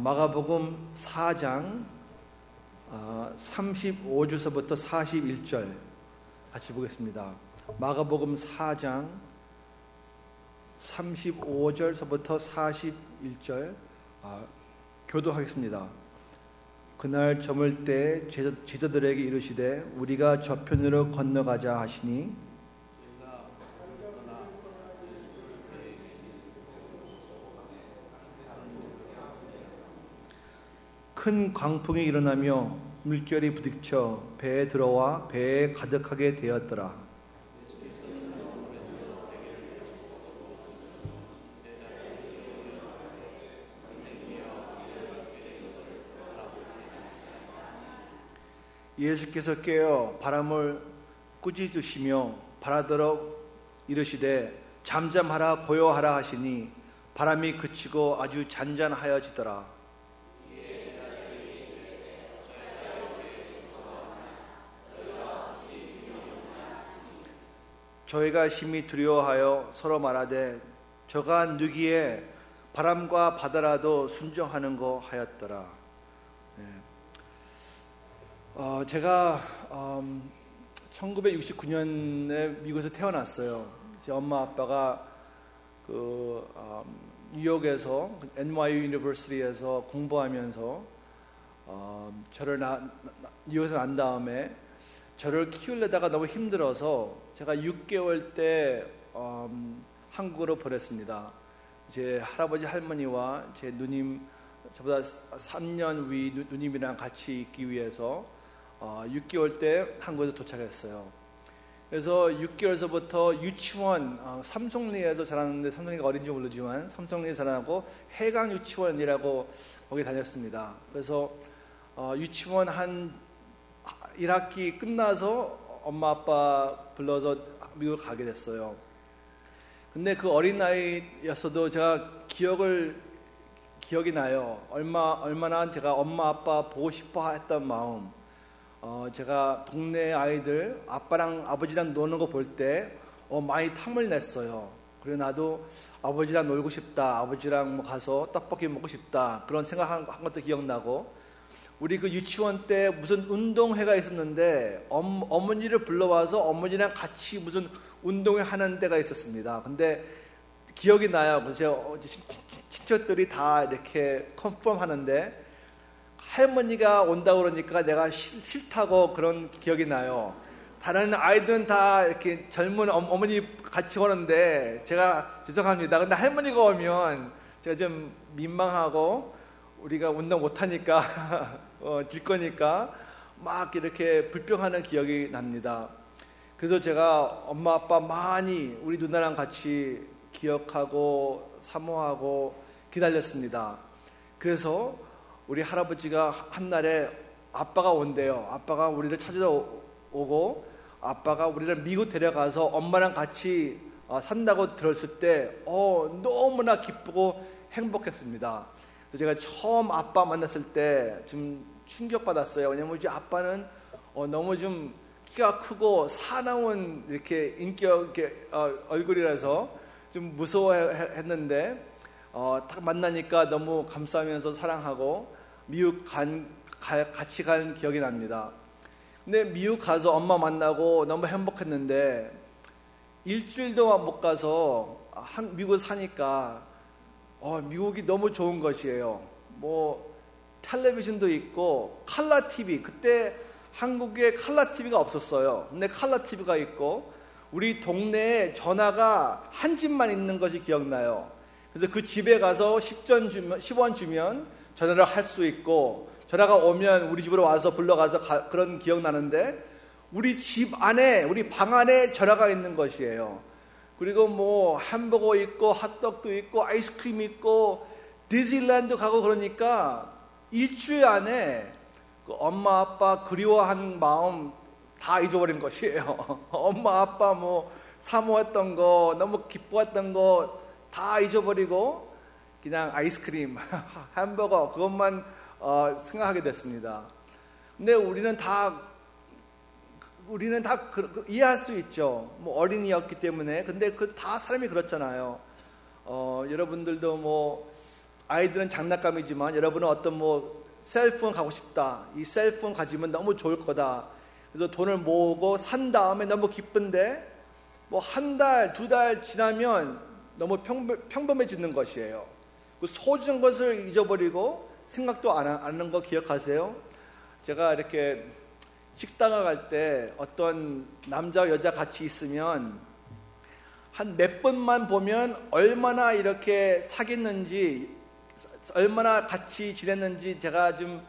마가복음 4장 35절서부터 41절 같이 보겠습니다. 마가복음 4장 35절서부터 41절 교도하겠습니다. 그날 저물 때 제자들에게 이르시되 우리가 저편으로 건너가자 하시니 큰 광풍이 일어나며 물결이 부딪혀 배에 들어와 배에 가득하게 되었더라. 예수께서 깨어 바람을 꾸짖으시며 바라더러 이르시되 잠잠하라 고요하라 하시니 바람이 그치고 아주 잔잔하여지더라. 저희가 심히 두려워하여 서로 말하되 저가 누기에 바람과 바다라도 순종하는 거 하였더라. 제가 1969년에 미국에서 태어났어요. 제 엄마 아빠가 뉴욕에서 NYU 유니버시티에서 공부하면서 저를 뉴욕에서 난 다음에 저를 키우려다가 너무 힘들어서 제가 6개월 때 한국으로 보냈습니다. 제 할아버지 할머니와 제 누님, 저보다 3년 위 누님이랑 같이 있기 위해서 6개월 때 한국에 도착했어요. 그래서 6개월서부터 유치원, 삼성리에서 자랐는데 삼성리가 어린지 모르지만 삼성리에 자라고 해강 유치원이라고 거기 다녔습니다. 그래서 유치원 한 1학기 끝나서 엄마 아빠 불러서 미국을 가게 됐어요. 근데 그 어린 나이였어도 제가 기억이 나요. 얼마나 제가 엄마 아빠 보고 싶어 했던 마음. 제가 동네 아이들 아빠랑 아버지랑 노는 거 볼 때 많이 탐을 냈어요. 그리고 나도 아버지랑 놀고 싶다, 아버지랑 가서 떡볶이 먹고 싶다, 그런 생각한 것도 기억나고, 우리 그 유치원 때 무슨 운동회가 있었는데 어머니를 불러와서 어머니랑 같이 무슨 운동회 하는 데가 있었습니다. 근데 기억이 나요. 그래서 친척들이 다 이렇게 컨펌 하는데 할머니가 온다고 그러니까 내가 싫다고 그런 기억이 나요. 다른 아이들은 다 이렇게 젊은 어머니 같이 오는데 제가 죄송합니다. 근데 할머니가 오면 제가 좀 민망하고 우리가 운동 못하니까 질 거니까 막 이렇게 불평하는 기억이 납니다. 그래서 제가 엄마 아빠 많이 우리 누나랑 같이 기억하고 사모하고 기다렸습니다. 그래서 우리 할아버지가 한날에 아빠가 온대요. 아빠가 우리를 찾으러 오고 아빠가 우리를 미국 데려가서 엄마랑 같이 산다고 들었을 때 너무나 기쁘고 행복했습니다. 그래서 제가 처음 아빠 만났을 때 좀 충격받았어요. 왜냐면 이제 아빠는 너무 좀 키가 크고 사나운 이렇게 인격 얼굴이라서 좀 무서워했는데 딱 만나니까 너무 감싸면서 사랑하고 미국 같이 간 기억이 납니다. 근데 미국 가서 엄마 만나고 너무 행복했는데 일주일도 못 가서 미국에 사니까 미국이 너무 좋은 것이에요. 텔레비전도 있고 칼라 TV, 그때 한국에 칼라 TV가 없었어요. 근데 칼라 TV가 있고 우리 동네에 전화가 한 집만 있는 것이 기억나요. 그래서 그 집에 가서 10원 주면 전화를 할 수 있고 전화가 오면 우리 집으로 와서 불러가서 그런 기억나는데 우리 집 안에, 우리 방 안에 전화가 있는 것이에요. 그리고 햄버거 있고 핫도그도 있고 아이스크림 있고 디즈니랜드 가고 그러니까 일주일 안에 그 엄마 아빠 그리워한 마음 다 잊어버린 것이에요. 엄마 아빠 사모했던 거, 너무 기뻐했던 거 다 잊어버리고 그냥 아이스크림, 햄버거 그것만 생각하게 됐습니다. 근데 우리는 다 이해할 수 있죠. 어린이였기 때문에. 근데 다 사람이 그렇잖아요. 여러분들도 아이들은 장난감이지만 여러분은 어떤 셀폰 가고 싶다. 이 셀폰 가지면 너무 좋을 거다. 그래서 돈을 모으고 산 다음에 너무 기쁜데 한 달, 두 달 지나면 너무 평범해지는 것이에요. 그 소중한 것을 잊어버리고 생각도 안 하는 거 기억하세요? 제가 이렇게 식당을 갈 때 어떤 남자와 여자 같이 있으면 한 몇 번만 보면 얼마나 이렇게 사귀었는지, 얼마나 같이 지냈는지 제가 좀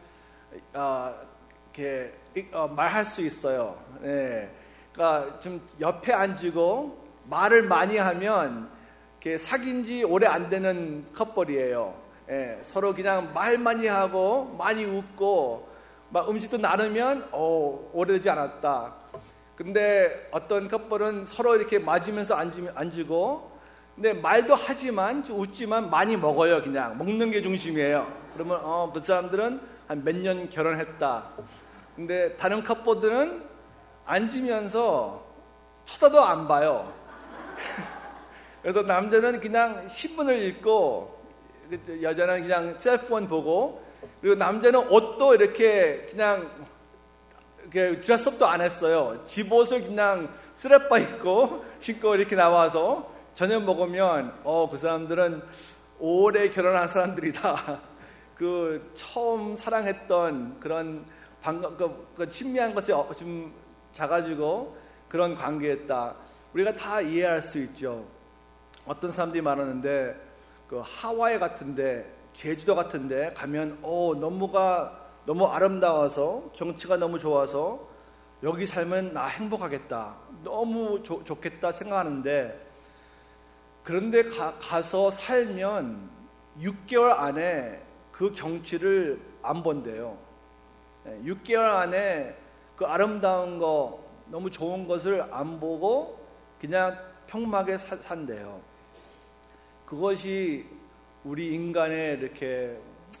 이렇게 말할 수 있어요. 네. 그러니까 좀 옆에 앉고 말을 많이 하면 이렇게 사귄 지 오래 안 되는 커플이에요. 네. 서로 그냥 말 많이 하고 많이 웃고 막 음식도 나누면 오래되지 않았다. 근데 어떤 커플은 서로 이렇게 맞으면서 앉고 근데 말도 하지만 웃지만 많이 먹어요. 그냥 먹는 게 중심이에요. 그러면 그 사람들은 한 몇 년 결혼했다. 근데 다른 커플들은 앉으면서 쳐다도 안 봐요. 그래서 남자는 그냥 신문을 읽고 여자는 그냥 셀폰 보고, 그리고 남자는 옷도 이렇게 그냥 드레스업도 안 했어요. 집 옷을 그냥 쓰레빠 입고 신고 이렇게 나와서 저녁 먹으면 그 사람들은 오래 결혼한 사람들이다. 그 처음 사랑했던 그런 그 친미한 것이 좀 작아지고 그런 관계였다. 우리가 다 이해할 수 있죠. 어떤 사람들이 말하는데 그 하와이 같은데, 제주도 같은데 가면 너무 아름다워서, 경치가 너무 좋아서 여기 살면 나 행복하겠다, 너무 좋겠다 생각하는데, 그런데 가서 살면 6개월 안에 그 경치를 안 본대요. 6개월 안에 그 아름다운 거, 너무 좋은 것을 안 보고 그냥 평범하게 산대요. 그것이 우리 인간의 이렇게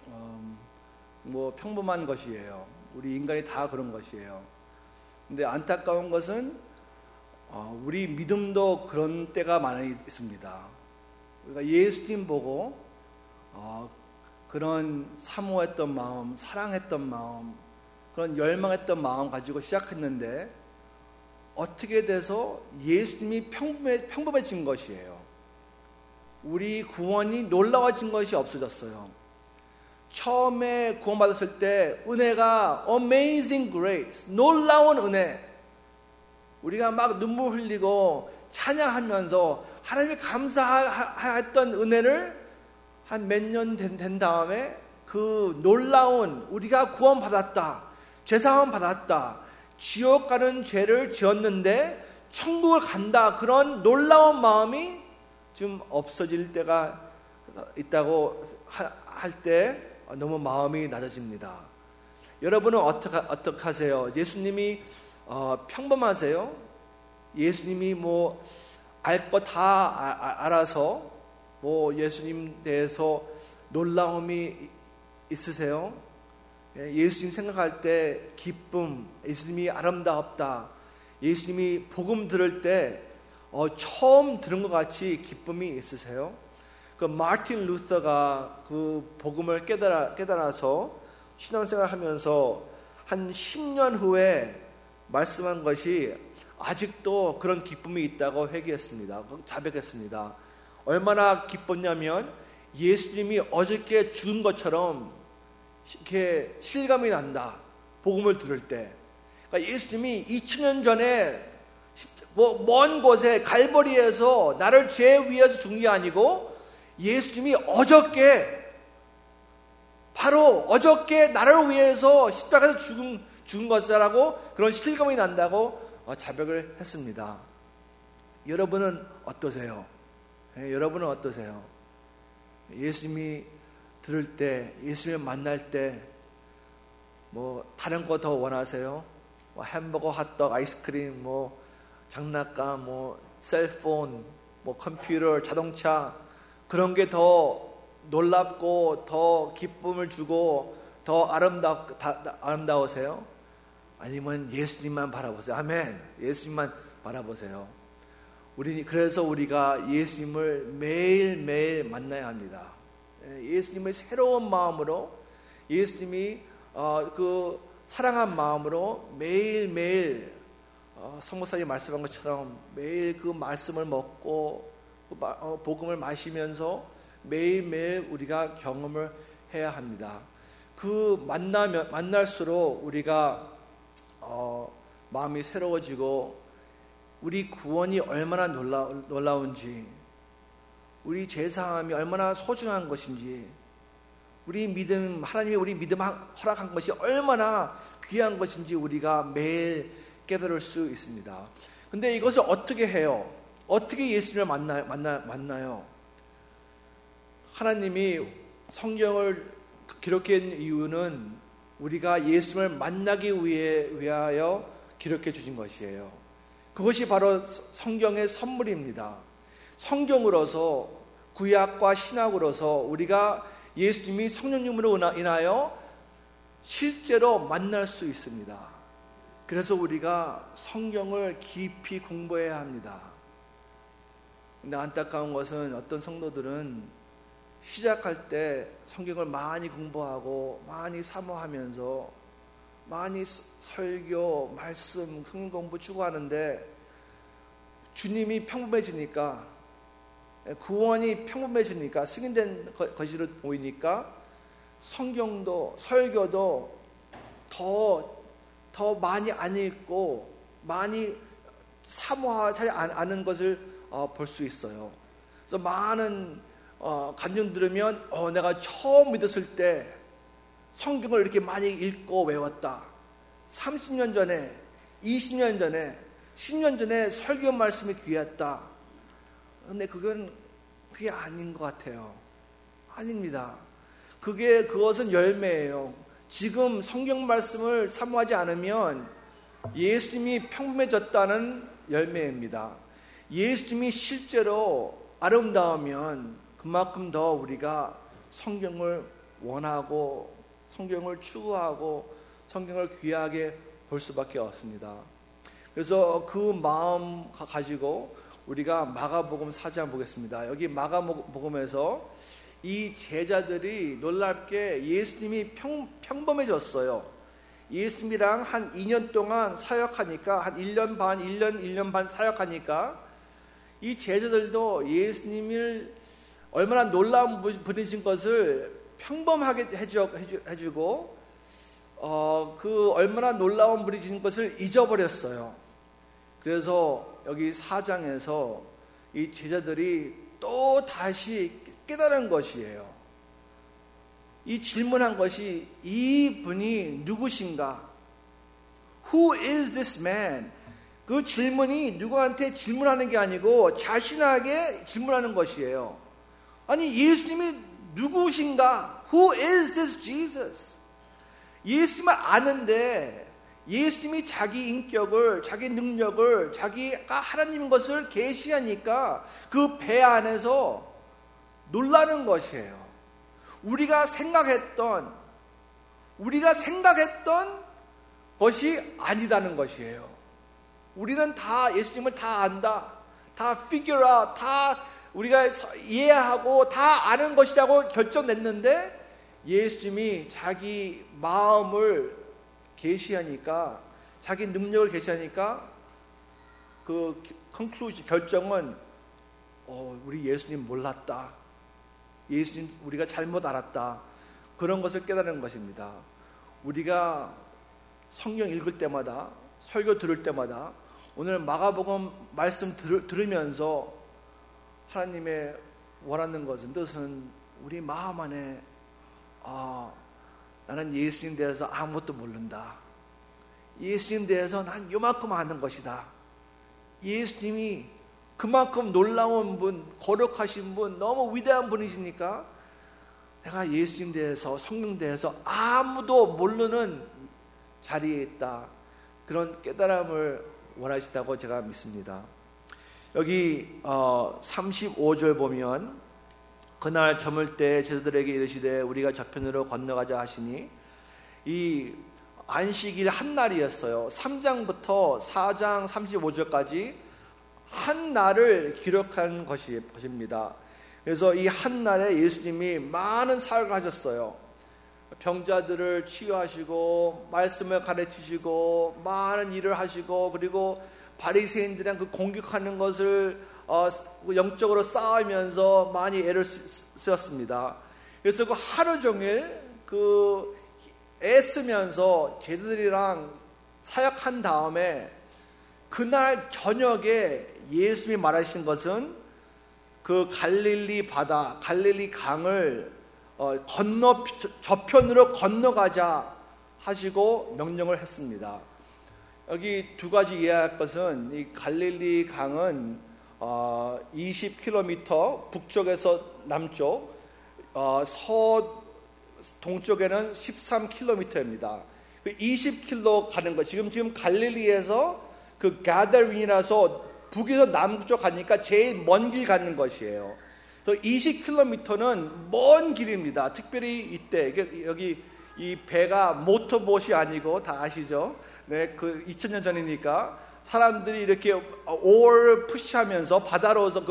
평범한 것이에요. 우리 인간이 다 그런 것이에요. 근데 안타까운 것은 우리 믿음도 그런 때가 많이 있습니다. 우리가 예수님 보고 그런 사모했던 마음, 사랑했던 마음, 그런 열망했던 마음 가지고 시작했는데 어떻게 돼서 예수님이 평범해진 것이에요. 우리 구원이 놀라워진 것이 없어졌어요. 처음에 구원받았을 때 은혜가 Amazing Grace, 놀라운 은혜, 우리가 막 눈물 흘리고 찬양하면서 하나님이 감사했던 은혜를 한 몇 년 된 다음에 그 놀라운, 우리가 구원받았다, 죄사함 받았다, 지옥 가는 죄를 지었는데 천국을 간다, 그런 놀라운 마음이 좀 없어질 때가 있다고 할 때 너무 마음이 낮아집니다. 여러분은 어떻게 하세요? 예수님이 평범하세요? 예수님이 알 거 다 알아서 예수님 대해서 놀라움이 있으세요? 예수님 생각할 때 기쁨, 예수님이 아름다웠다, 예수님이 복음 들을 때 처음 들은 것 같이 기쁨이 있으세요? 그 마틴 루터가 그 복음을 깨달아서 신앙생활 하면서 한 10년 후에 말씀한 것이 아직도 그런 기쁨이 있다고 회개했습니다. 자백했습니다. 얼마나 기뻤냐면 예수님이 어저께 죽은 것처럼 이렇게 실감이 난다, 복음을 들을 때. 그러니까 예수님이 2000년 전에 먼 곳에 갈보리에서 나를 죄 위해서 죽은 게 아니고 예수님이 바로 어저께 나를 위해서 십자가에서 죽은 것이라고 그런 실감이 난다고 자백을 했습니다. 여러분은 어떠세요? 여러분은 어떠세요? 예수님이 들을 때, 예수님을 만날 때 다른 거 더 원하세요? 햄버거, 핫도그, 아이스크림, 장난감, 셀폰, 컴퓨터, 자동차, 그런 게 더 놀랍고 더 기쁨을 주고 더 아름다우세요? 아니면 예수님만 바라보세요? 아멘. 예수님만 바라보세요. 그래서 우리가 예수님을 매일매일 만나야 합니다. 예수님의 새로운 마음으로, 예수님이 그 사랑한 마음으로 매일매일 성모사님이 말씀한 것처럼 매일 그 말씀을 먹고 복음을 마시면서 매일매일 우리가 경험을 해야 합니다. 그 만날수록 우리가 마음이 새로워지고 우리 구원이 얼마나 놀라운지, 우리 죄사함이 얼마나 소중한 것인지, 우리 믿음, 하나님이 우리 믿음 허락한 것이 얼마나 귀한 것인지 우리가 매일 깨달을 수 있습니다. 근데 이것을 어떻게 해요? 어떻게 예수님을 만나요? 하나님이 성경을 기록한 이유는 우리가 예수님을 만나기 위하여 기록해 주신 것이에요. 그것이 바로 성경의 선물입니다. 성경으로서, 구약과 신약으로서 우리가 예수님이 성령님으로 인하여 실제로 만날 수 있습니다. 그래서 우리가 성경을 깊이 공부해야 합니다. 근데 안타까운 것은 어떤 성도들은 시작할 때 성경을 많이 공부하고 많이 사모하면서 많이 설교, 말씀, 성경 공부 추구하는데 주님이 평범해지니까, 구원이 평범해지니까, 승인된 것으로 보이니까 성경도 설교도 더 많이 안 읽고 많이 사모하지 않은 것을 볼 수 있어요. 그래서 많은 간증 들으면 내가 처음 믿었을 때 성경을 이렇게 많이 읽고 외웠다. 30년 전에, 20년 전에, 10년 전에 설교 말씀이 귀했다. 근데 그게 아닌 것 같아요. 아닙니다. 그것은 열매예요. 지금 성경 말씀을 사모하지 않으면 예수님이 평범해졌다는 열매입니다. 예수님이 실제로 아름다우면 그만큼 더 우리가 성경을 원하고 성경을 추구하고 성경을 귀하게 볼 수밖에 없습니다. 그래서 그 마음 가지고 우리가 마가복음 4장 보겠습니다. 여기 마가복음에서 이 제자들이 놀랍게 예수님이 평범해졌어요. 예수님이랑 한 2년 동안 사역하니까, 한 1년 반 사역하니까 이 제자들도 예수님을 얼마나 놀라운 분이신 것을 평범하게 해주고 그 얼마나 놀라운 분이신 것을 잊어버렸어요. 그래서 여기 4장에서 이 제자들이 또 다시 깨달은 것이에요. 이 질문한 것이 이 분이 누구신가? Who is this man? 그 질문이 누구한테 질문하는 게 아니고 자신에게 질문하는 것이에요. 아니, 예수님이 누구신가? Who is this Jesus? 예수님을 아는데 예수님이 자기 인격을, 자기 능력을, 자기가 하나님인 것을 계시하니까 그 배 안에서 놀라는 것이에요. 우리가 생각했던 것이 아니다는 것이에요. 우리는 다 예수님을 다 안다, 다 figure out, 다 우리가 이해하고 다 아는 것이라고 결정냈는데 예수님이 자기 마음을 계시하니까, 자기 능력을 계시하니까 그 결정은 우리 예수님 몰랐다, 예수님 우리가 잘못 알았다, 그런 것을 깨달은 것입니다. 우리가 성경 읽을 때마다, 설교 들을 때마다, 오늘 마가복음 말씀 들으면서 하나님의 원하는 것은, 뜻은 우리 마음 안에 나는 예수님 대해서 아무것도 모른다, 예수님 대해서 난 요만큼 아는 것이다, 예수님이 그만큼 놀라운 분, 거룩하신 분, 너무 위대한 분이시니까 내가 예수님 대해서, 성경 대해서 아무도 모르는 자리에 있다, 그런 깨달음을 원하시다고 제가 믿습니다. 여기 35절 보면 그날 저물 때 제자들에게 이르시되 우리가 저편으로 건너가자 하시니, 이 안식일 한 날이었어요. 3장부터 4장 35절까지 한 날을 기록한 것입니다. 그래서 이 한날에 예수님이 많은 사역을 하셨어요. 병자들을 치유하시고 말씀을 가르치시고 많은 일을 하시고, 그리고 바리새인들이랑 그 공격하는 것을 영적으로 싸우면서 많이 애를 쓰였습니다. 그래서 그 하루 종일 애쓰면서 제자들이랑 사역한 다음에 그날 저녁에 예수님이 말하신 것은 그 갈릴리 바다, 갈릴리 강을 저편으로 건너가자 하시고 명령을 했습니다. 여기 두 가지 이해할 것은, 이 갈릴리 강은 20km 북쪽에서 남쪽, 동쪽에는 13km입니다. 20km 가는 거. 지금 갈릴리에서 그 가다린이라서 북에서 남쪽 가니까 제일 먼 길 가는 것이에요. 그래서 20km는 먼 길입니다. 특별히 이때 여기 이 배가 모터봇이 아니고, 다 아시죠? 네, 그 2000년 전이니까 사람들이 이렇게 오어를 푸시하면서 바다로서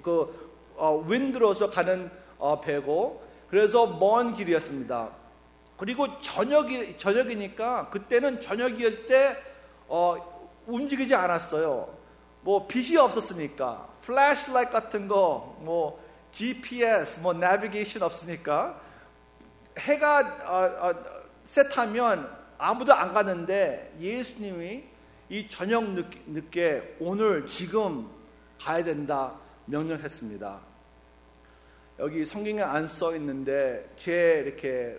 윈드로서 가는 배고, 그래서 먼 길이었습니다. 그리고 저녁이니까, 그때는 저녁일 때 움직이지 않았어요. 뭐 빛이 없었으니까, 플래시라이트 같은 거, 뭐 GPS, 뭐 내비게이션 없으니까 해가 셋하면 아무도 안 가는데, 예수님이 이 저녁 늦게 오늘 지금 가야 된다 명령했습니다. 여기 성경에 안 써 있는데 제 이렇게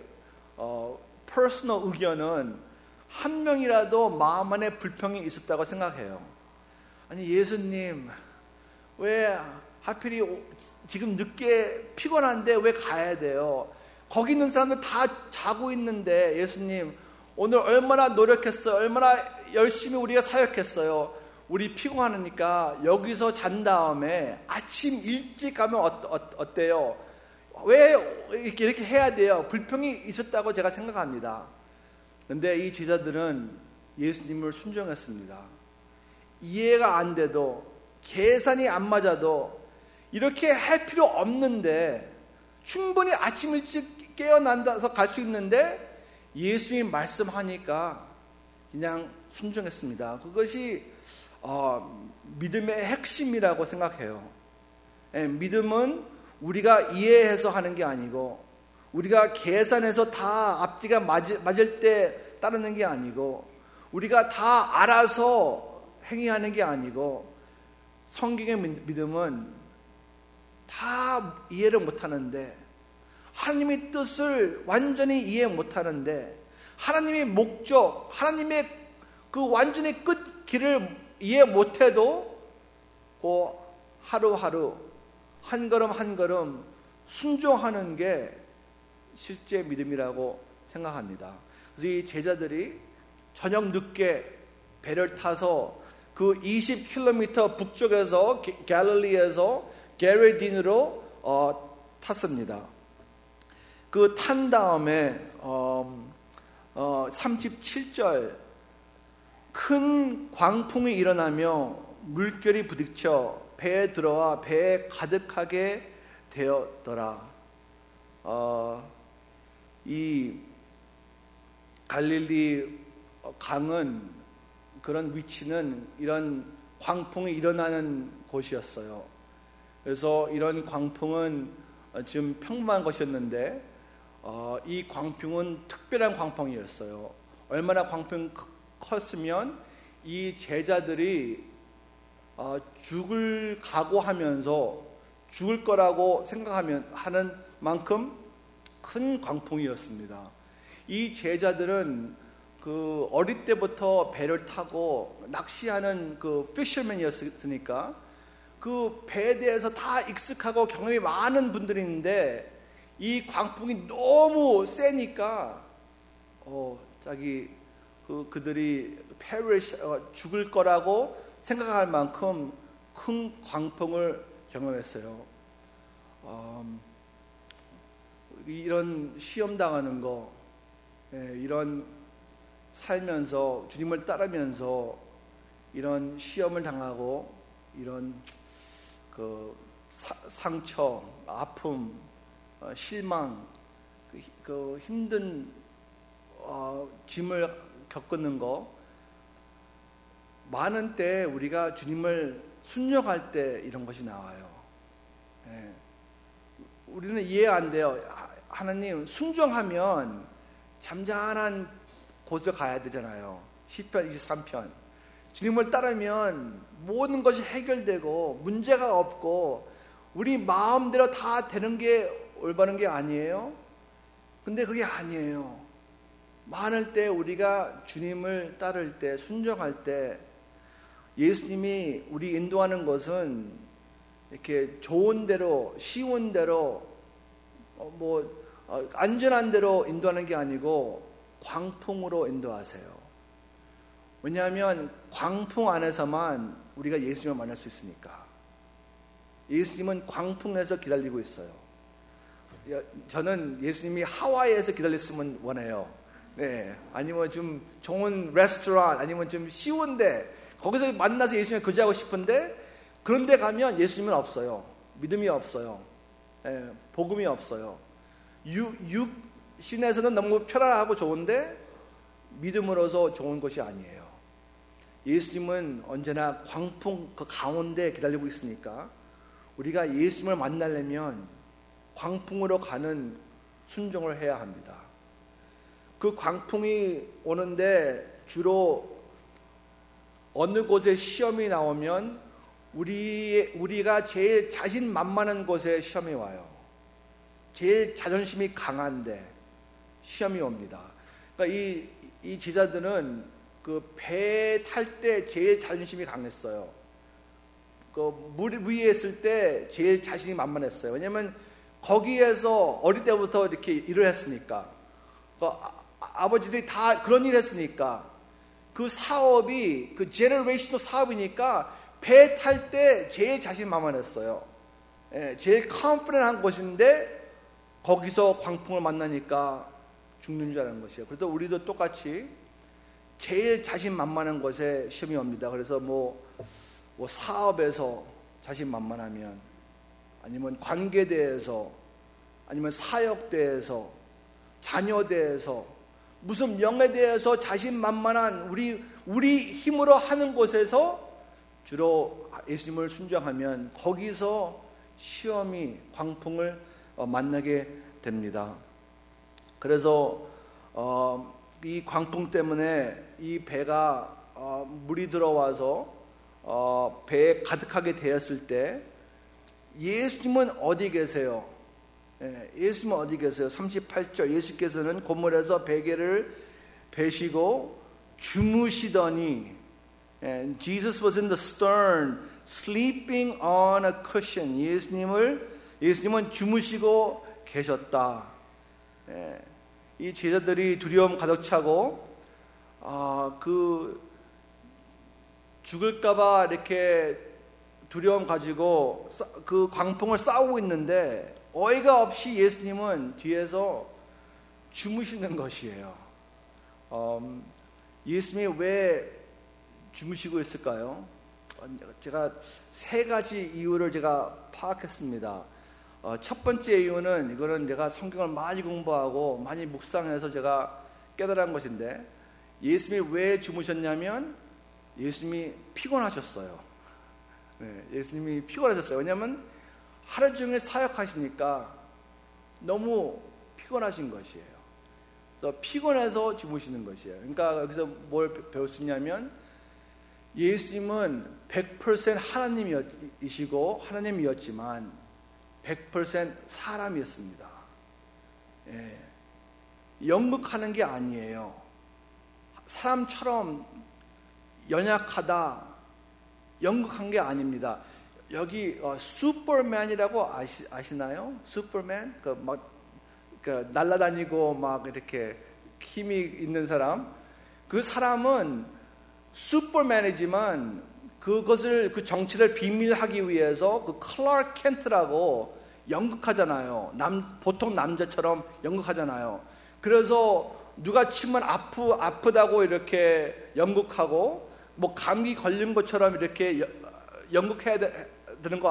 퍼스널 의견은, 한 명이라도 마음 안에 불평이 있었다고 생각해요. 아니, 예수님 왜 하필이 지금 늦게 피곤한데 왜 가야 돼요? 거기 있는 사람들 다 자고 있는데, 예수님 오늘 얼마나 노력했어요, 얼마나 열심히 우리가 사역했어요. 우리 피곤하니까 여기서 잔 다음에 아침 일찍 가면 어때요? 왜 이렇게 해야 돼요? 불평이 있었다고 제가 생각합니다. 그런데 이 제자들은 예수님을 순종했습니다. 이해가 안 돼도, 계산이 안 맞아도 이렇게 할 필요 없는데, 충분히 아침 일찍 깨어난다서 갈 수 있는데 예수님이 말씀하니까 그냥 순종했습니다. 그것이 믿음의 핵심이라고 생각해요. 믿음은 우리가 이해해서 하는 게 아니고, 우리가 계산해서 다 앞뒤가 맞을 때 따르는 게 아니고, 우리가 다 알아서 행위하는 게 아니고, 성경의 믿음은 다 이해를 못하는데, 하나님의 뜻을 완전히 이해 못하는데, 하나님의 목적, 하나님의 그 완전히 끝 길을 이해 못해도 그 하루하루 한 걸음 한 걸음 순종하는 게 실제 믿음이라고 생각합니다. 그래서 이 제자들이 저녁 늦게 배를 타서 그 20km 북쪽에서 갈릴리에서 게레딘으로 탔습니다. 그 탄 다음에 37절, 큰 광풍이 일어나며 물결이 부딪혀 배에 들어와 배에 가득하게 되었더라. 이 갈릴리 강은, 그런 위치는 이런 광풍이 일어나는 곳이었어요. 그래서 이런 광풍은 지금 평범한 것이었는데, 이 광풍은 특별한 광풍이었어요. 얼마나 광풍이 컸으면 이 제자들이 죽을 각오하면서 죽을 거라고 하는 만큼 큰 광풍이었습니다. 이 제자들은 그 어릴 때부터 배를 타고 낚시하는 그 피셔맨이었으니까 그 배에 대해서 다 익숙하고 경험이 많은 분들인데, 이 광풍이 너무 세니까 그들이 죽을 거라고 생각할 만큼 큰 광풍을 경험했어요. 이런 시험 당하는 거, 이런 살면서 주님을 따르면서 이런 시험을 당하고 이런 상처, 아픔, 실망, 그 힘든 짐을 겪는 거, 많은 때 우리가 주님을 순종할 때 이런 것이 나와요. 예. 우리는 이해 안 돼요. 하나님, 순종하면 잠잠한 곳을 가야 되잖아요. 시편 23편. 주님을 따르면 모든 것이 해결되고 문제가 없고 우리 마음대로 다 되는 게 올바른 게 아니에요? 근데 그게 아니에요. 많을 때 우리가 주님을 따를 때, 순종할 때 예수님이 우리 인도하는 것은 이렇게 좋은 대로, 쉬운 대로, 안전한 대로 인도하는 게 아니고 광풍으로 인도하세요. 왜냐하면 광풍 안에서만 우리가 예수님을 만날 수 있으니까. 예수님은 광풍에서 기다리고 있어요. 저는 예수님이 하와이에서 기다렸으면 원해요. 네. 아니면 좀 좋은 레스토랑, 아니면 좀 쉬운데 거기서 만나서 예수님을 교제하고 싶은데 그런데 가면 예수님은 없어요. 믿음이 없어요. 네. 복음이 없어요. 육신에서는 너무 편안하고 좋은데 믿음으로서 좋은 것이 아니에요. 예수님은 언제나 광풍 그 가운데 기다리고 있으니까 우리가 예수님을 만나려면 광풍으로 가는 순종을 해야 합니다. 그 광풍이 오는데 주로 어느 곳에 시험이 나오면 우리가 제일 자신만만한 곳에 시험이 와요. 제일 자존심이 강한데 시험이 옵니다. 그러니까 이 제자들은 그 배 탈 때 제일 자존심이 강했어요. 그 물 위에 있을 때 제일 자신이 만만했어요. 왜냐하면 거기에서 어릴 때부터 이렇게 일을 했으니까, 그 아버지들이 다 그런 일을 했으니까, 그 사업이 그 제너레이션도 사업이니까 배 탈 때 제일 자신 만만했어요. 제일 컨피던트한 곳인데 거기서 광풍을 만나니까 죽는 줄 아는 것이에요. 그래서 우리도 똑같이 제일 자신만만한 곳에 시험이 옵니다. 그래서 뭐 사업에서 자신만만하면, 아니면 관계대에서, 아니면 사역대에서, 자녀대에서, 무슨 명예대에서 자신만만한 우리 힘으로 하는 곳에서 주로 예수님을 순종하면 거기서 시험이, 광풍을 만나게 됩니다. 그래서 이 광풍 때문에 이 배가 물이 들어와서 배에 가득하게 되었을 때 예수님은 어디 계세요? 예수님은 어디 계세요? 38절, 예수께서는 고물에서 베개를 베시고 주무시더니, Jesus was in the stern sleeping on a cushion. 예수님은 주무시고 계셨다. 이 제자들이 두려움 가득 차고 그 죽을까봐 이렇게 두려움 가지고 그 광풍을 싸우고 있는데 어이가 없이 예수님은 뒤에서 주무시는 것이에요. 예수님이 왜 주무시고 있을까요? 제가 세 가지 이유를 제가 파악했습니다. 첫 번째 이유는, 이거는 제가 성경을 많이 공부하고 많이 묵상해서 제가 깨달은 것인데, 예수님이 왜 주무셨냐면 예수님이 피곤하셨어요. 예수님이 피곤하셨어요. 왜냐하면 하루 종일 사역하시니까 너무 피곤하신 것이에요. 그래서 피곤해서 주무시는 것이에요. 그러니까 여기서 뭘 배울 수 있냐면, 예수님은 100% 하나님이시고 하나님이었지만 100% 사람이었습니다. 연극하는 게 아니에요. 사람처럼 연약하다, 연극한 게 아닙니다. 여기 슈퍼맨이라고 아시나요? 슈퍼맨? 그 날아다니고 막 이렇게 힘이 있는 사람. 그 사람은 슈퍼맨이지만 그것을, 그 정체를 비밀하기 위해서 그 클라르크 켄트라고 연극하잖아요. 보통 남자처럼 연극하잖아요. 그래서 누가 치면 아프다고 이렇게 연극하고, 뭐 감기 걸린 것처럼 이렇게 연극해야 되는 거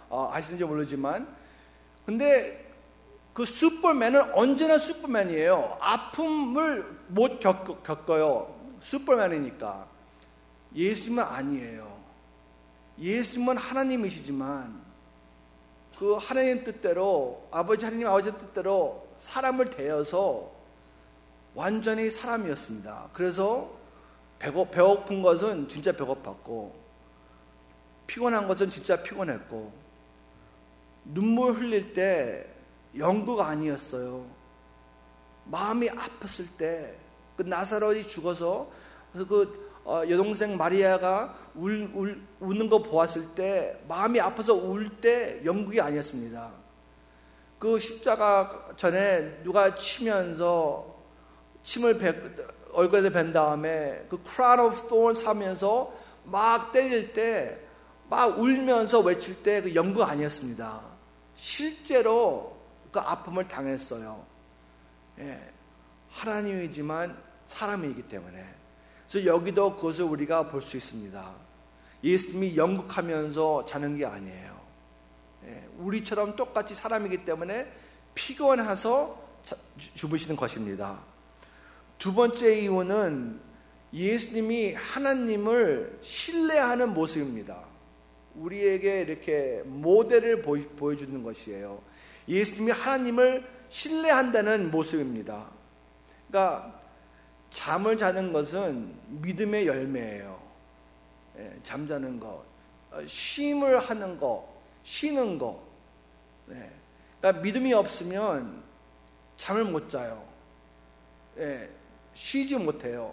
아시는지 모르지만, 근데 그 슈퍼맨은 언제나 슈퍼맨이에요. 아픔을 못 겪어요. 슈퍼맨이니까. 예수님은 아니에요. 예수님은 하나님이시지만 그 하나님 뜻대로, 하나님 아버지 뜻대로 사람을 대해서 완전히 사람이었습니다. 그래서 배고픈 것은 진짜 배고팠고, 피곤한 것은 진짜 피곤했고, 눈물 흘릴 때 연구가 아니었어요. 마음이 아팠을 때, 그 나사로이 죽어서 그 여동생 마리아가 우는 거 보았을 때, 마음이 아파서 울 때 연극이 아니었습니다. 그 십자가 전에 누가 치면서 침을 얼굴에 밴 다음에 그 crown of thorns 하면서 막 때릴 때, 막 울면서 외칠 때 그 연극 아니었습니다. 실제로 그 아픔을 당했어요. 예, 하나님이지만 사람이기 때문에. 그래서 여기도 그것을 우리가 볼 수 있습니다. 예수님이 연극하면서 자는 게 아니에요. 예, 우리처럼 똑같이 사람이기 때문에 피곤해서 주무시는 것입니다. 두 번째 이유는 예수님이 하나님을 신뢰하는 모습입니다. 우리에게 이렇게 모델을 보여주는 것이에요. 예수님이 하나님을 신뢰한다는 모습입니다. 그러니까 잠을 자는 것은 믿음의 열매예요. 예, 잠자는 것, 쉼을 하는 것, 쉬는 것. 예, 그러니까 믿음이 없으면 잠을 못 자요. 예, 쉬지 못해요.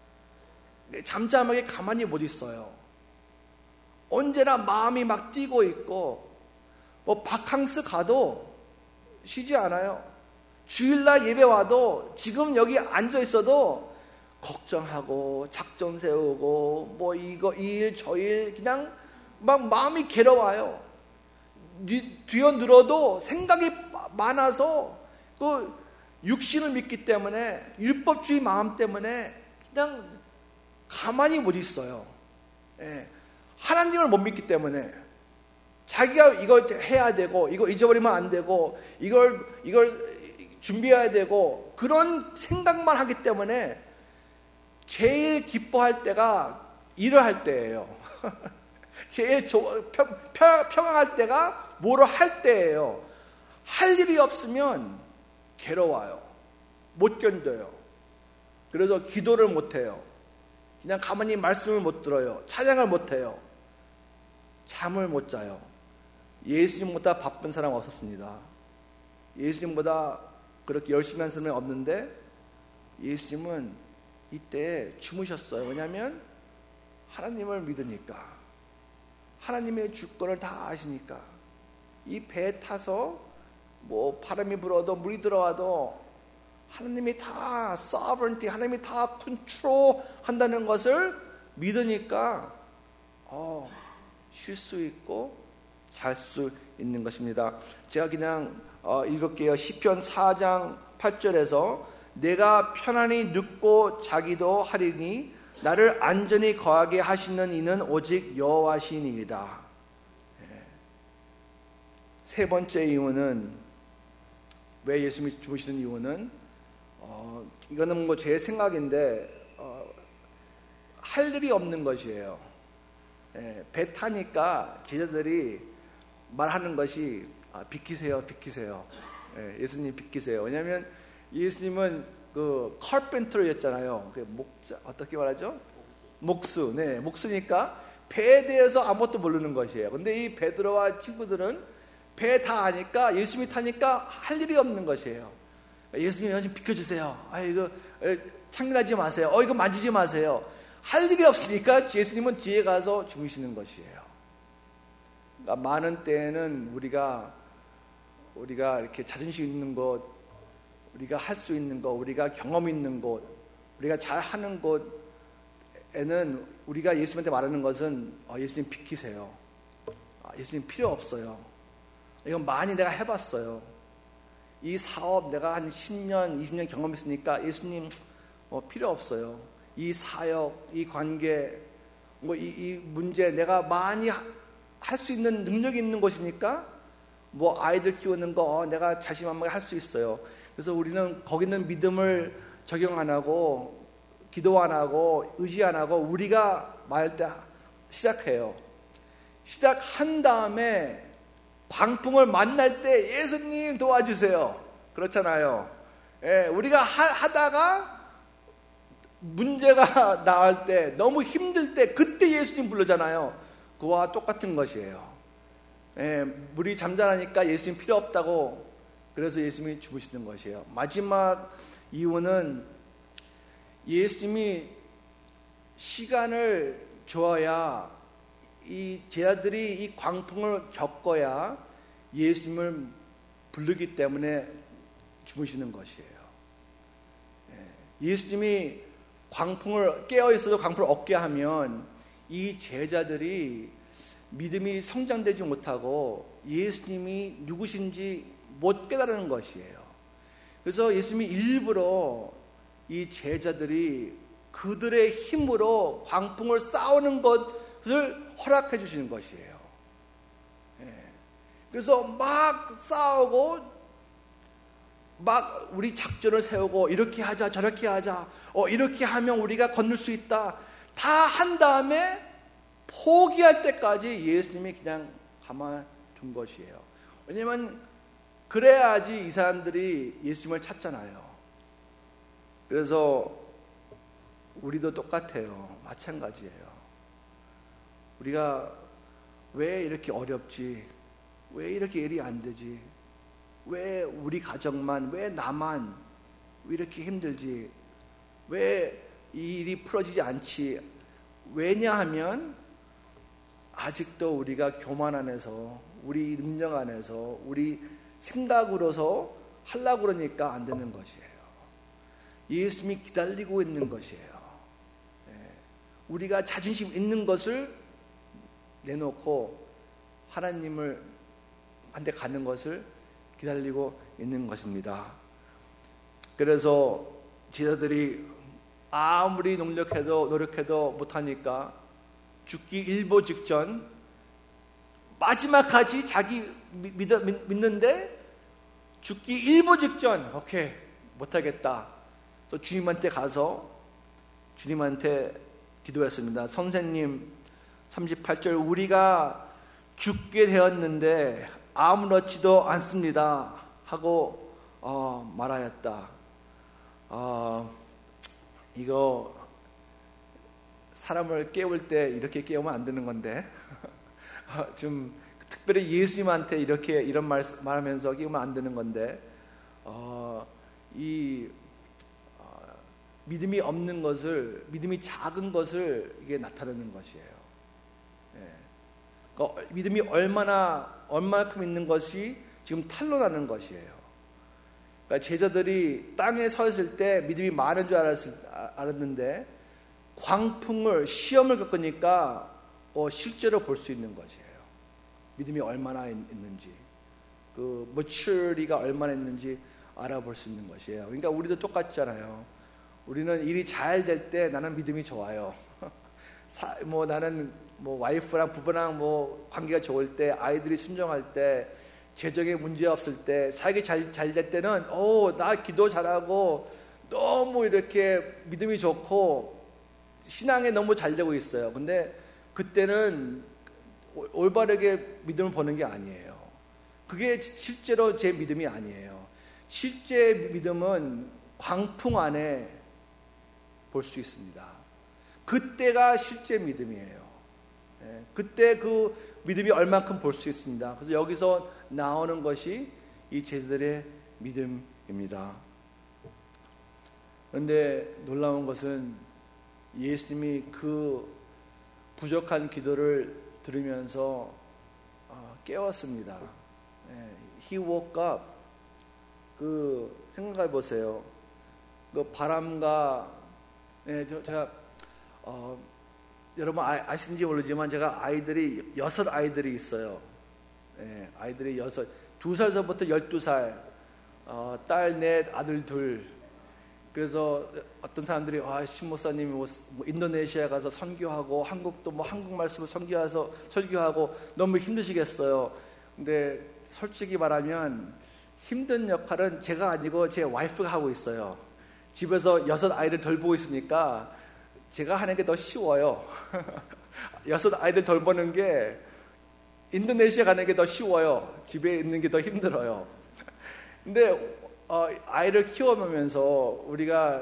잠잠하게 가만히 못 있어요. 언제나 마음이 막 뛰고 있고, 뭐 바캉스 가도 쉬지 않아요. 주일날 예배 와도 지금 여기 앉아 있어도 걱정하고 작전 세우고 뭐 이거 이 일 저 일, 그냥 막 마음이 괴로워요. 뒤어 늘어도 생각이 많아서 그 육신을 믿기 때문에, 율법주의 마음 때문에 그냥 가만히 못 있어요. 예. 하나님을 못 믿기 때문에 자기가 이걸 해야 되고, 이거 잊어버리면 안 되고, 이걸 준비해야 되고, 그런 생각만 하기 때문에 제일 기뻐할 때가 일을 할 때예요. 제일 평안할 때가 뭐를 할 때예요. 할 일이 없으면 괴로워요. 못 견뎌요. 그래서 기도를 못 해요. 그냥 가만히 말씀을 못 들어요. 찬양을 못 해요. 잠을 못 자요. 예수님보다 바쁜 사람 없었습니다. 예수님보다 그렇게 열심히 한 사람이 없는데 예수님은 이때 주무셨어요. 왜냐하면 하나님을 믿으니까, 하나님의 주권을 다 아시니까. 이 배에 타서 뭐 바람이 불어도 물이 들어와도 하나님이 다 sovereignty, 하나님이 다 컨트롤 한다는 것을 믿으니까 쉴 수 있고 잘 수 있는 것입니다. 제가 그냥 읽을게요. 시편 4장 8절에서 내가 편안히 눕고 자기도 하리니 나를 안전히 거하게 하시는 이는 오직 여호와시니이다. 세 번째 이유는, 왜 예수님이 주무시는 이유는, 이거는 뭐 제 생각인데 할 일이 없는 것이에요. 배 타니까 제자들이 말하는 것이 비키세요, 비키세요. 예수님 비키세요. 왜냐하면 예수님은 그 카펜터였잖아요. 목자, 어떻게 말하죠? 목수. 네, 목수니까 배에 대해서 아무것도 모르는 것이에요. 근데 이 베드로와 친구들은 배 다 아니까, 예수님이 타니까 할 일이 없는 것이에요. 예수님 좀 비켜주세요. 이거 창문하지 마세요. 이거 만지지 마세요. 할 일이 없으니까 예수님은 뒤에 가서 주무시는 것이에요. 그러니까 많은 때에는 우리가 이렇게 자존심 있는 것, 우리가 할 수 있는 것, 우리가 경험 있는 곳, 우리가 잘 하는 곳에는 우리가 예수님한테 말하는 것은 예수님 비키세요. 예수님 필요 없어요. 이건 많이 내가 해봤어요. 이 사업 내가 한 10년, 20년 경험했으니까 예수님 필요 없어요. 이 사역, 이 관계, 뭐 이 문제 내가 많이 할 수 있는 능력이 있는 곳이니까 뭐 아이들 키우는 거 내가 자신만만하게 할 수 있어요. 그래서 우리는 거기는 믿음을 적용 안 하고 기도 안 하고 의지 안 하고 우리가 말할 때 시작해요. 시작한 다음에 광풍을 만날 때 예수님 도와주세요. 그렇잖아요. 예, 우리가 하다가 문제가 나올 때 너무 힘들 때 그때 예수님 부르잖아요. 그와 똑같은 것이에요. 예, 물이 잠잠하니까 예수님 필요 없다고 그래서 예수님이 죽으시는 것이에요. 마지막 이유는 예수님이 시간을 줘야 이 제자들이 이 광풍을 겪어야 예수님을 부르기 때문에 주무시는 것이에요. 예수님이 광풍을 깨어있어도 광풍을 얻게 하면 이 제자들이 믿음이 성장되지 못하고 예수님이 누구신지 못 깨달은 것이에요. 그래서 예수님이 일부러 이 제자들이 그들의 힘으로 광풍을 싸우는 것을 허락해 주시는 것이에요. 그래서 막 싸우고 막 우리 작전을 세우고 이렇게 하자 저렇게 하자 이렇게 하면 우리가 건널 수 있다 다 한 다음에 포기할 때까지 예수님이 그냥 가만히 둔 것이에요. 왜냐하면 그래야지 이 사람들이 예수님을 찾잖아요. 그래서 우리도 똑같아요. 마찬가지예요. 우리가 왜 이렇게 어렵지? 왜 이렇게 일이 안 되지? 왜 우리 가정만, 왜 나만 왜 이렇게 힘들지? 왜 이 일이 풀어지지 않지? 왜냐하면 아직도 우리가 교만 안에서, 우리 능력 안에서, 우리 생각으로서 하려고 그러니까 안 되는 것이에요. 예수님이 기다리고 있는 것이에요. 우리가 자존심 있는 것을 내놓고 하나님을 한테 가는 것을 기다리고 있는 것입니다. 그래서 제자들이 아무리 노력해도 못하니까 죽기 일보 직전 마지막까지 자기 믿는데 죽기 일보 직전 오케이 못하겠다. 또 주님한테 가서 주님한테 기도했습니다. 선생님 38절 우리가 죽게 되었는데 아무렇지도 않습니다 하고 말하였다. 이거 사람을 깨울 때 이렇게 깨우면 안 되는 건데 좀 특별히 예수님한테 이런 말하면서 깨우면 안 되는 건데 믿음이 없는 것을 믿음이 작은 것을 이게 나타내는 것이에요. 그러니까 믿음이 얼마만큼 있는 것이 지금 탄로나는 것이에요. 그러니까 제자들이 땅에 서 있을 때 믿음이 많은 줄 알았는데 광풍을 시험을 겪으니까 실제로 볼 수 있는 것이에요. 믿음이 얼마나 있는지 그 maturity가 얼마나 있는지 알아볼 수 있는 것이에요. 그러니까 우리도 똑같잖아요. 우리는 일이 잘 될 때 나는 믿음이 좋아요. 나는 와이프랑 부부랑 관계가 좋을 때, 아이들이 순종할 때, 재정에 문제 없을 때, 사역이 잘 될 때는 나 기도 잘하고 너무 이렇게 믿음이 좋고 신앙에 너무 잘 되고 있어요. 근데 그때는 올바르게 믿음을 보는 게 아니에요. 그게 실제로 제 믿음이 아니에요. 실제 믿음은 광풍 안에 볼 수 있습니다. 그때가 실제 믿음이에요. 그때 그 믿음이 얼만큼 볼 수 있습니다. 그래서 여기서 나오는 것이 이 제자들의 믿음입니다. 그런데 놀라운 것은 예수님이 그 부족한 기도를 들으면서 깨웠습니다. He woke up. 생각해 보세요. 그 바람과 제가 여러분 아시는지 모르지만 제가 아이들이 6 아이들이 있어요. 아이들이 6, 2살서부터 12살, 딸 4, 아들 2. 그래서 어떤 사람들이 신목사님이 뭐 인도네시아 가서 선교하고 한국도 뭐 한국 말씀을 설교하고 너무 힘드시겠어요. 근데 솔직히 말하면 힘든 역할은 제가 아니고 제 와이프가 하고 있어요. 집에서 6아이를 돌보고 있으니까 제가 하는 게 더 쉬워요. 6아이들 돌보는 게 인도네시아 가는 게 더 쉬워요. 집에 있는 게 더 힘들어요. 근데 아이를 키워보면서 우리가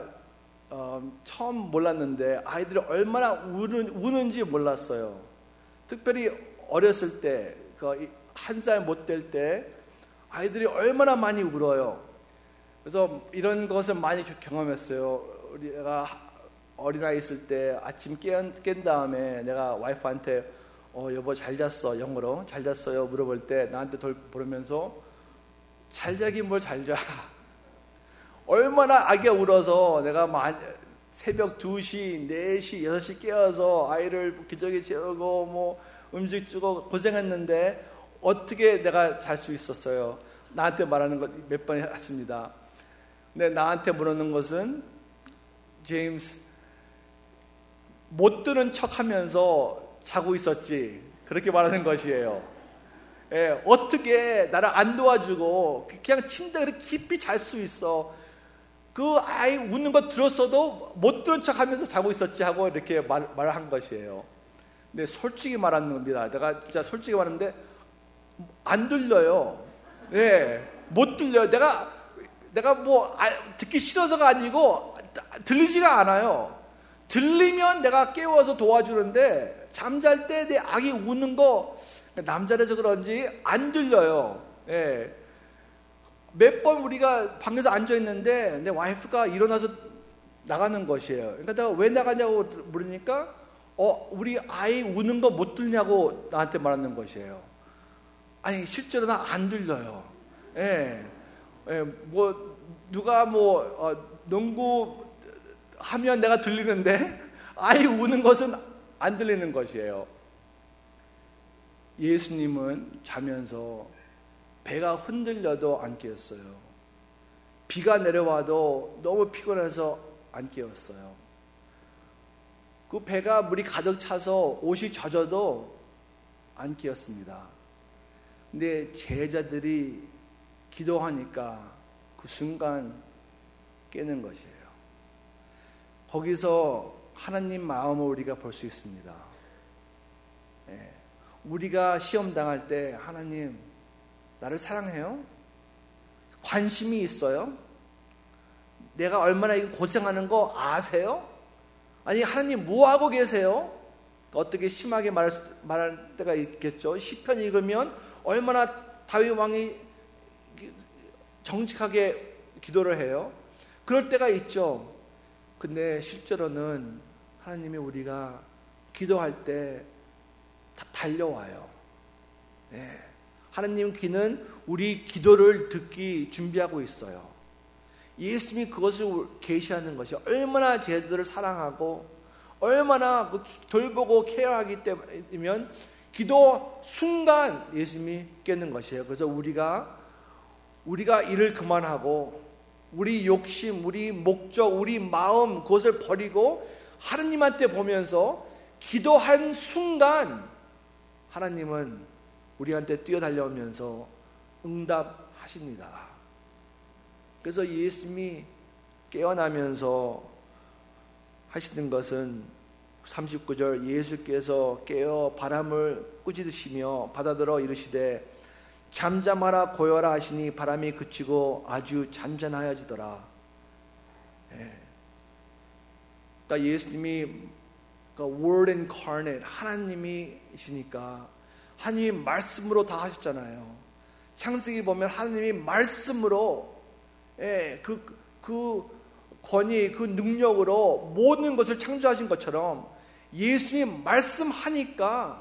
처음 몰랐는데 아이들이 얼마나 우는지 몰랐어요. 특별히 어렸을 때, 1살 못 될 때 아이들이 얼마나 많이 울어요. 그래서 이런 것을 많이 경험했어요. 우리가 어린아이 있을 때 아침 깬 다음에 내가 와이프한테 여보 잘 잤어? 영어로 잘 잤어요? 물어볼 때 나한테 보면서 잘 자긴 뭘 잘 자. 얼마나 아기가 울어서 내가 새벽 2시, 4시, 6시 깨어서 아이를 기저귀 재우고 뭐 음식 주고 고생했는데 어떻게 내가 잘 수 있었어요? 나한테 말하는 것 몇 번 했습니다. 근데 나한테 물었는 것은 제임스 못 들은 척하면서 자고 있었지 그렇게 말하는 것이에요. 예, 어떻게 나를 안 도와주고 그냥 침대에 깊이 잘 수 있어? 그 아이 웃는 거 들었어도 못 들은 척하면서 자고 있었지 하고 이렇게 말을 한 것이에요. 근데 솔직히 말하는 겁니다. 내가 진짜 솔직히 말하는데 안 들려요. 네, 못 들려요. 내가 뭐 듣기 싫어서가 아니고 들리지가 않아요. 들리면 내가 깨워서 도와주는데 잠잘 때 내 아기 우는 거 남자라서 그런지 안 들려요. 예. 몇 번 우리가 방에서 앉아있는데 내 와이프가 일어나서 나가는 것이에요. 그러니까 내가 왜 나가냐고 물으니까 우리 아이 우는 거 못 들냐고 나한테 말하는 것이에요. 아니 실제로 나 안 들려요. 예. 예. 뭐 누가 농구 하면 내가 들리는데 아이 우는 것은 안 들리는 것이에요. 예수님은 자면서 배가 흔들려도 안 깨었어요. 비가 내려와도 너무 피곤해서 안 깨었어요. 그 배가 물이 가득 차서 옷이 젖어도 안 깨었습니다. 근데 제자들이 기도하니까 그 순간 깨는 것이에요. 거기서 하나님 마음을 우리가 볼 수 있습니다. 예. 우리가 시험 당할 때 하나님 나를 사랑해요? 관심이 있어요? 내가 얼마나 고생하는 거 아세요? 아니 하나님 뭐 하고 계세요? 어떻게 심하게 말할 때가 있겠죠. 시편 읽으면 얼마나 다윗 왕이 정직하게 기도를 해요. 그럴 때가 있죠. 근데 실제로는 하나님이 우리가 기도할 때 다 달려와요. 네. 하나님 귀는 우리 기도를 듣기 준비하고 있어요. 예수님이 그것을 계시하는 것이 얼마나 제자들을 사랑하고 얼마나 돌보고 케어하기 때문이면 기도 순간 예수님이 깨는 것이에요. 그래서 우리가 일을 그만하고 우리 욕심, 우리 목적, 우리 마음 그것을 버리고 하나님한테 보면서 기도한 순간 하나님은 우리한테 뛰어달려오면서 응답하십니다. 그래서 예수님이 깨어나면서 하시는 것은 39절 예수께서 깨어 바람을 꾸짖으시며 바다들어 이르시되 잠잠하라 고요하라 하시니 바람이 그치고 아주 잔잔하여지더라. 예. 그러니까 예수님이 Word incarnate 하나님이시니까 하나님이 말씀으로 다 하셨잖아요. 창세기 보면 하나님이 말씀으로 그 권위, 그 능력으로 모든 것을 창조하신 것처럼 예수님이 말씀하니까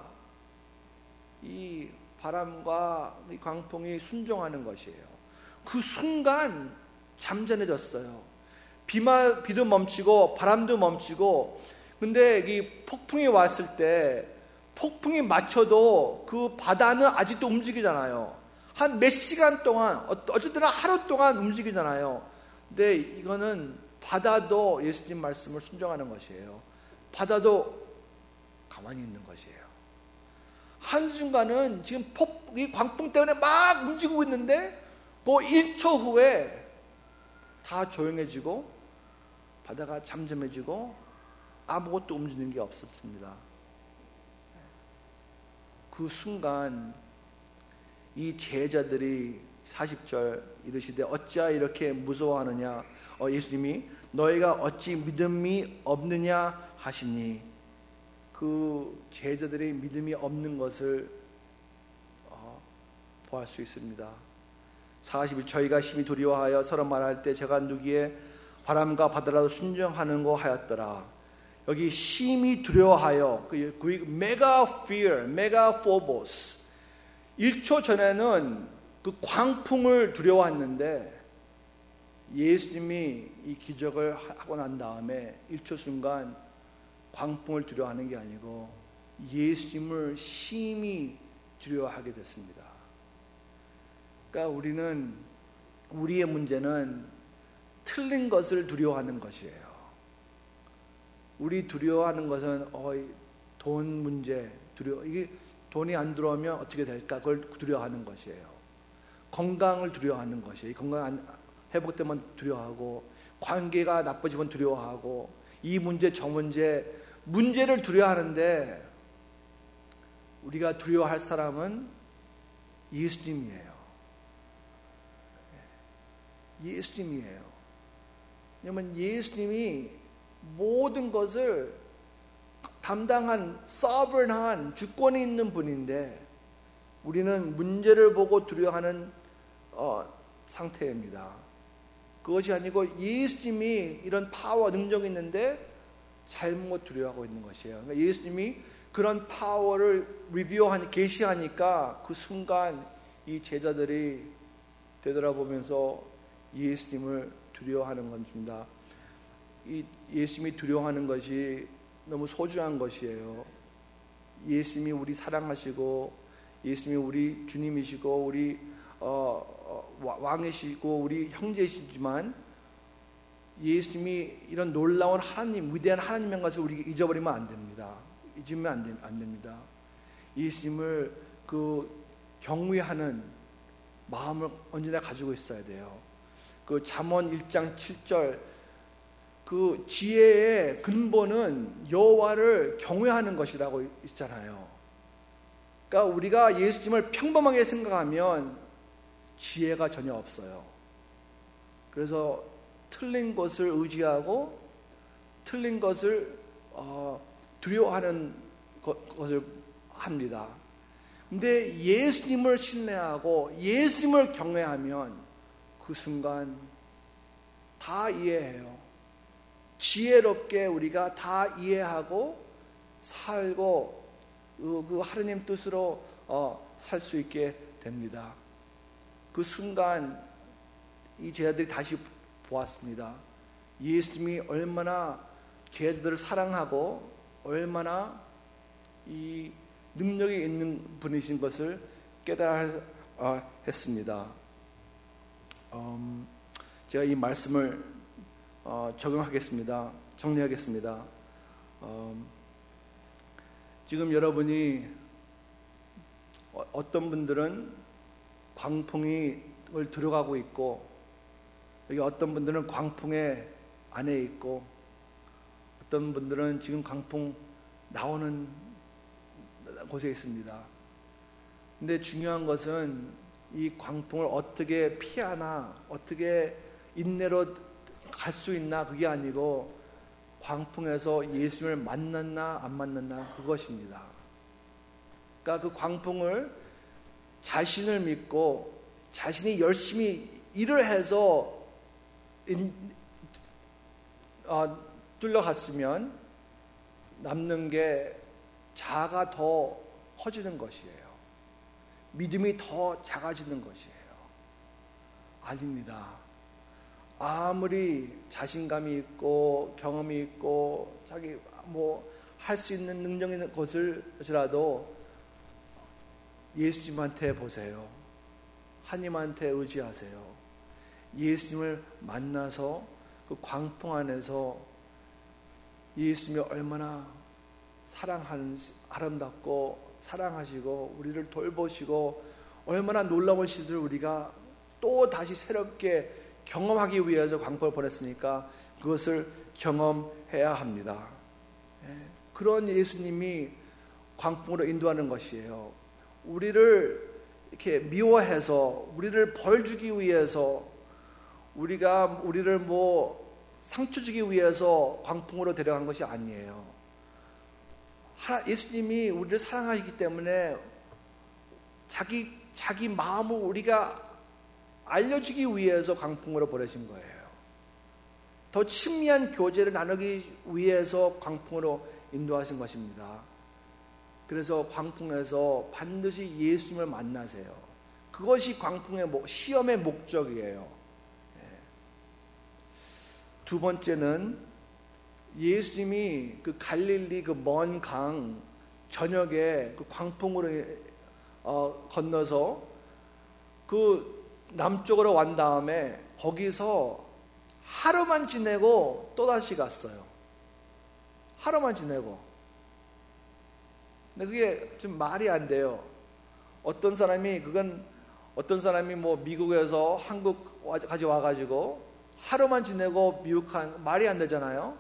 이 바람과 이 광풍이 순종하는 것이에요. 그 순간 잠잠해졌어요. 비도 멈추고 바람도 멈추고. 근데 이 폭풍이 왔을 때 폭풍이 맞춰도 그 바다는 아직도 움직이잖아요. 한 몇 시간 동안, 어쨌든 하루 동안 움직이잖아요. 근데 이거는 바다도 예수님 말씀을 순종하는 것이에요. 바다도 가만히 있는 것이에요. 한순간은 지금 이 광풍 때문에 막 움직이고 있는데 그 1초 후에 다 조용해지고 바다가 잠잠해지고 아무것도 움직이는 게 없었습니다. 그 순간 이 제자들이 40절 이르시되 어찌하여 이렇게 무서워하느냐. 예수님이 너희가 어찌 믿음이 없느냐 하시니, 그 제자들의 믿음이 없는 것을 보할 수 있습니다. 40일 저희가 심히 두려워하여 서로 말할 때 제가 누구의 바람과 바다라도 순종하는 거 하였더라. 여기 심히 두려워하여, 그 메가 fear, 메가 phobos. 1초 전에는 그 광풍을 두려워했는데 예수님이 이 기적을 하고 난 다음에 1초 순간 광풍을 두려워하는 게 아니고 예수님을 심히 두려워하게 됐습니다. 그러니까 우리의 문제는 틀린 것을 두려워하는 것이에요. 우리 두려워하는 것은 돈 문제, 이게 돈이 안 들어오면 어떻게 될까? 그걸 두려워하는 것이에요. 건강을 두려워하는 것이에요. 건강 회복되면 두려워하고, 관계가 나빠지면 두려워하고, 이 문제 저 문제를 두려워하는데 우리가 두려워할 사람은 예수님이에요. 예수님이에요. 왜냐하면 예수님이 모든 것을 담당한 sovereign한 주권이 있는 분인데 우리는 문제를 보고 두려워하는 상태입니다. 그것이 아니고 예수님이 이런 파워, 능력이 있는데 잘못 두려워하고 있는 것이에요. 그러니까 예수님이 그런 파워를 계시하니까 그 순간 이 제자들이 되돌아보면서 예수님을 두려워하는 것입니다. 이 예수님이 두려워하는 것이 너무 소중한 것이에요. 예수님이 우리 사랑하시고, 예수님이 우리 주님이시고, 우리 왕이시고, 우리 형제이시지만 예수님이 이런 놀라운 하나님, 위대한 하나님인 것을 우리가 잊어버리면 안 됩니다. 잊으면 안 됩니다. 예수님을 경외하는 마음을 언제나 가지고 있어야 돼요. 잠언 1장 7절 그 지혜의 근본은 여호와를 경외하는 것이라고 있잖아요. 그러니까 우리가 예수님을 평범하게 생각하면 지혜가 전혀 없어요. 그래서 틀린 것을 의지하고 틀린 것을 두려워하는 것을 합니다. 근데 예수님을 신뢰하고 예수님을 경외하면 그 순간 다 이해해요. 지혜롭게 우리가 다 이해하고 살고 그 하느님 뜻으로 살 수 있게 됩니다. 그 순간 이 제자들이 다시 보았습니다. 예수님이 얼마나 제자들을 사랑하고 얼마나 이 능력이 있는 분이신 것을 깨달아 했습니다. 제가 이 말씀을 적용하겠습니다. 정리하겠습니다. 지금 여러분이 어떤 분들은 광풍을 들어가고 있고, 여기 어떤 분들은 광풍에 안에 있고, 어떤 분들은 지금 광풍 나오는 곳에 있습니다. 근데 중요한 것은 이 광풍을 어떻게 피하나, 어떻게 인내로 갈 수 있나, 그게 아니고 광풍에서 예수님을 만났나 안 만났나, 그것입니다. 그러니까 그 광풍을 자신을 믿고 자신이 열심히 일을 해서 뚫려갔으면 남는 게 자아가 더 커지는 것이에요. 믿음이 더 작아지는 것이에요. 아닙니다. 아무리 자신감이 있고 경험이 있고 자기 할 수 있는 능력 있는 것을라도 예수님한테 보세요. 하나님한테 의지하세요. 예수님을 만나서 그 광풍 안에서 예수님이 얼마나 아름답고 사랑하시고 우리를 돌보시고 얼마나 놀라운 시들을 우리가 또 다시 새롭게 경험하기 위해서 광풍을 보냈으니까 그것을 경험해야 합니다. 그런 예수님이 광풍으로 인도하는 것이에요. 우리를 이렇게 미워해서 우리를 벌 주기 위해서 우리를 상처 주기 위해서 광풍으로 데려간 것이 아니에요. 예수님이 우리를 사랑하시기 때문에 자기 마음을 우리가 알려주기 위해서 광풍으로 보내신 거예요. 더 친밀한 교제를 나누기 위해서 광풍으로 인도하신 것입니다. 그래서 광풍에서 반드시 예수님을 만나세요. 그것이 광풍의 시험의 목적이에요. 두 번째는 예수님이 그 갈릴리 그 먼 강 저녁에 그 광풍으로 건너서 그 남쪽으로 간 다음에 거기서 하루만 지내고 또다시 갔어요. 하루만 지내고. 근데 그게 좀 말이 안 돼요. 어떤 사람이 미국에서 한국까지 와가지고 하루만 지내고 미국 간 말이 안 되잖아요.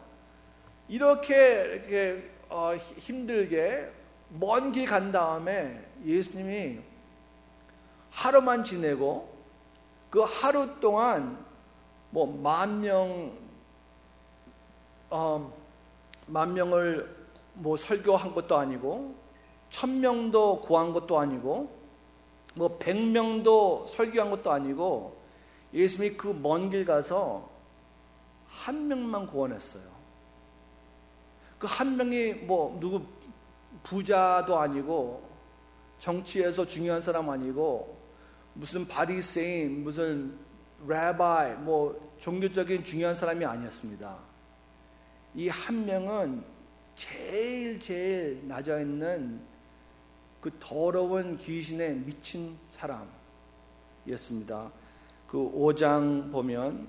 이렇게 힘들게 먼 길 간 다음에 예수님이 하루만 지내고 그 하루 동안 10,000명을 설교한 것도 아니고 1,000명도 구한 것도 아니고 100명도 설교한 것도 아니고 예수님이 그 먼 길 가서 한 명만 구원했어요. 그 한 명이 누구 부자도 아니고 정치에서 중요한 사람 아니고 무슨 바리새인 무슨 라바이 종교적인 중요한 사람이 아니었습니다. 이 한 명은 제일 낮아 있는 그 더러운 귀신에 미친 사람이었습니다. 그 5장 보면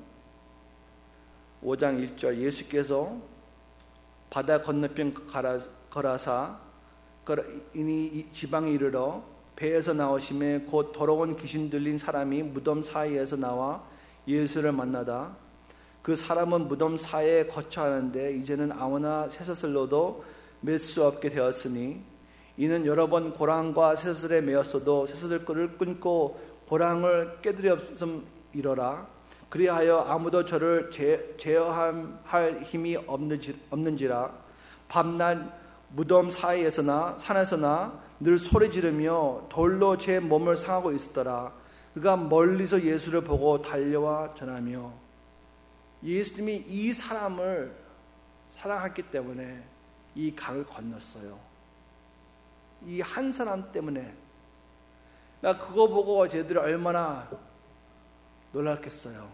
5장 1절 예수께서 바다 건너편 걸어사 이니 지방에 이르러 배에서 나오심에 곧 더러운 귀신 들린 사람이 무덤 사이에서 나와 예수를 만나다 그 사람은 무덤 사이에 거처하는데 이제는 아무나 쇠사슬로도 맬 수 없게 되었으니 이는 여러 번 고랑과 쇠사슬에 매었어도 쇠사슬끈을 끊고 고랑을 깨뜨렸음이러라. 그리하여 아무도 저를 제어할 힘이 없는지라. 밤낮 무덤 사이에서나 산에서나 늘 소리 지르며 돌로 제 몸을 상하고 있었더라. 그가 멀리서 예수를 보고 달려와 전하며 예수님이 이 사람을 사랑했기 때문에 이 강을 건넜어요. 이 한 사람 때문에. 나 그거 보고 쟤들이 얼마나 놀랐겠어요.